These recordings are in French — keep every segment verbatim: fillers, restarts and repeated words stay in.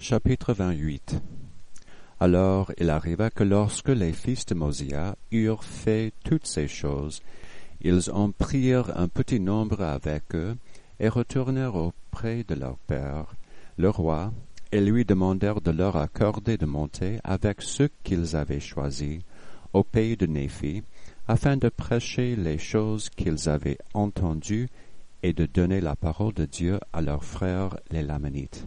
Chapitre vingt-huit. Alors il arriva que lorsque les fils de Mosia eurent fait toutes ces choses, ils en prirent un petit nombre avec eux, et retournèrent auprès de leur père, le roi, et lui demandèrent de leur accorder de monter avec ceux qu'ils avaient choisis, au pays de Néphi, afin de prêcher les choses qu'ils avaient entendues et de donner la parole de Dieu à leurs frères les Lamanites,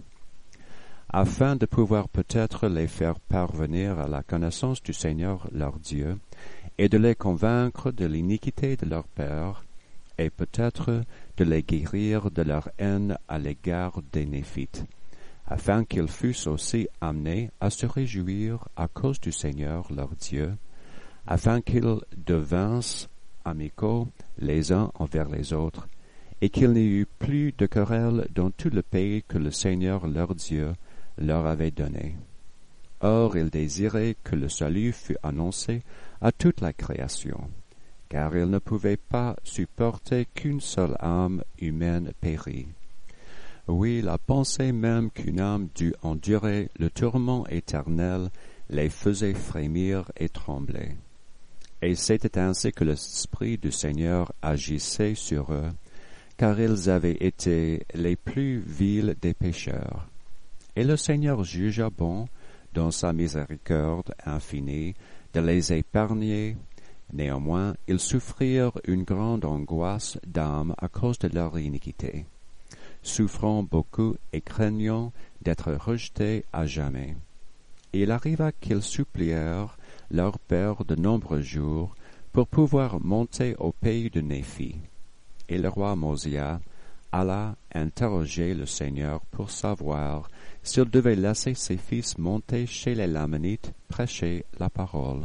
afin de pouvoir peut-être les faire parvenir à la connaissance du Seigneur leur Dieu, et de les convaincre de l'iniquité de leur père, et peut-être de les guérir de leur haine à l'égard des Néphites, afin qu'ils fussent aussi amenés à se réjouir à cause du Seigneur leur Dieu, afin qu'ils devinssent amicaux les uns envers les autres, et qu'il n'y eût plus de querelles dans tout le pays que le Seigneur leur Dieu leur avait donné. Or ils désiraient que le salut fût annoncé à toute la création, car ils ne pouvaient pas supporter qu'une seule âme humaine pérît. Oui, la pensée même qu'une âme dût endurer le tourment éternel les faisait frémir et trembler. Et c'était ainsi que l'Esprit du Seigneur agissait sur eux, car ils avaient été les plus vils des pécheurs. Et le Seigneur jugea bon, dans sa miséricorde infinie, de les épargner. Néanmoins, ils souffrirent une grande angoisse d'âme à cause de leur iniquité, souffrant beaucoup et craignant d'être rejetés à jamais. Et il arriva qu'ils supplièrent leur père de nombreux jours pour pouvoir monter au pays de Néphi. Et le roi Mosia alla interroger le Seigneur pour savoir s'il devait laisser ses fils monter chez les Lamanites prêcher la parole.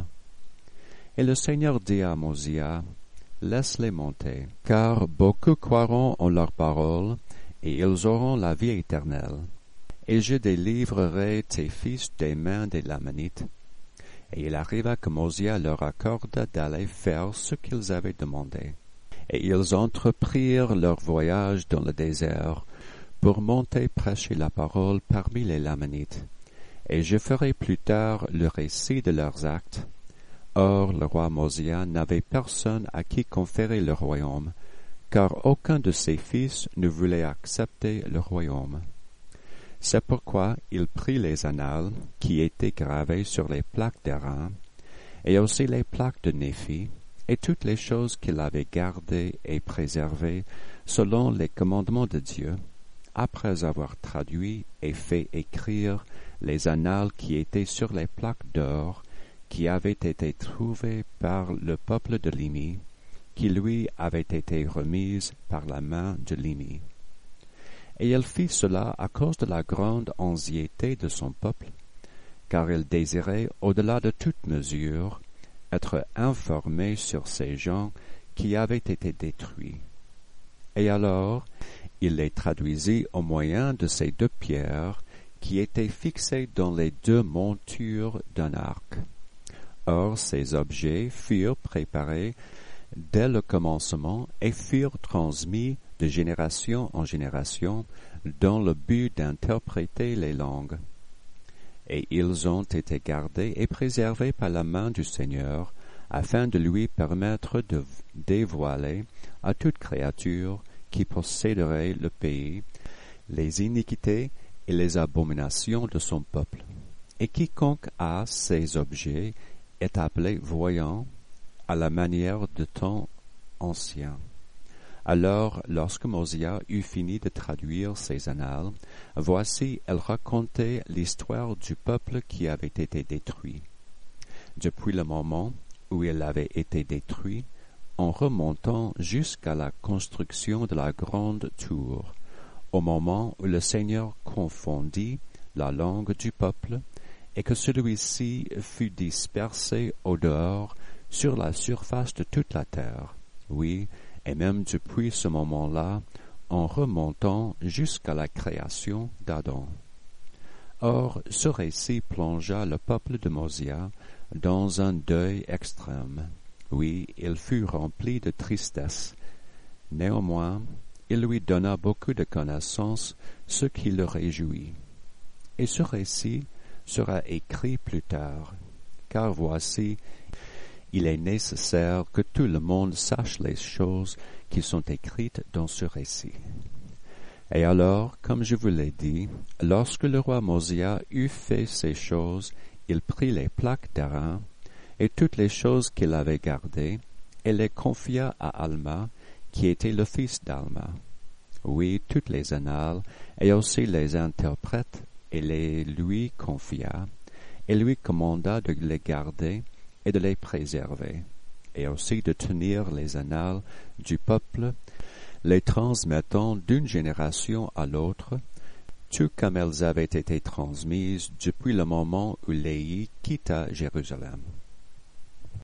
Et le Seigneur dit à Mosia, « Laisse-les monter, car beaucoup croiront en leur parole, et ils auront la vie éternelle. Et je délivrerai tes fils des mains des Lamanites. » Et il arriva que Mosia leur accorda d'aller faire ce qu'ils avaient demandé. Et ils entreprirent leur voyage dans le désert, pour monter prêcher la parole parmi les Lamanites. Et je ferai plus tard le récit de leurs actes. Or le roi Mosia n'avait personne à qui conférer le royaume, car aucun de ses fils ne voulait accepter le royaume. C'est pourquoi il prit les annales qui étaient gravées sur les plaques d'airain, et aussi les plaques de Néphi, et toutes les choses qu'il avait gardées et préservées selon les commandements de Dieu, après avoir traduit et fait écrire les annales qui étaient sur les plaques d'or qui avaient été trouvées par le peuple de Limi, qui lui avaient été remises par la main de Limi. Et il fit cela à cause de la grande anxiété de son peuple, car il désirait, au-delà de toute mesure, être informé sur ces gens qui avaient été détruits. Et alors, il les traduisit au moyen de ces deux pierres qui étaient fixées dans les deux montures d'un arc. Or, ces objets furent préparés dès le commencement et furent transmis de génération en génération dans le but d'interpréter les langues. Et ils ont été gardés et préservés par la main du Seigneur, afin de lui permettre de dévoiler à toute créature qui posséderait le pays les iniquités et les abominations de son peuple. Et quiconque a ces objets est appelé voyant à la manière de temps ancien. Alors, lorsque Mosia eut fini de traduire ces annales, voici, elle racontait l'histoire du peuple qui avait été détruit. Depuis le moment où il avait été détruit, en remontant jusqu'à la construction de la grande tour, au moment où le Seigneur confondit la langue du peuple, et que celui-ci fut dispersé au dehors sur la surface de toute la terre. Oui, et même depuis ce moment-là, en remontant jusqu'à la création d'Adam. Or, ce récit plongea le peuple de Mosia dans un deuil extrême. Oui, il fut rempli de tristesse. Néanmoins, il lui donna beaucoup de connaissances, ce qui le réjouit. et ce récit sera écrit plus tard, car voici, il est nécessaire que tout le monde sache les choses qui sont écrites dans ce récit. Et alors, comme je vous l'ai dit, lorsque le roi Mosia eut fait ces choses, il prit les plaques d'Aaron et toutes les choses qu'il avait gardées, et les confia à Alma, qui était le fils d'Alma. Oui, toutes les annales, et aussi les interprètes, et les lui confia, et lui commanda de les garder et de les préserver, et aussi de tenir les annales du peuple, les transmettant d'une génération à l'autre, tout comme elles avaient été transmises depuis le moment où Léhi quitta Jérusalem.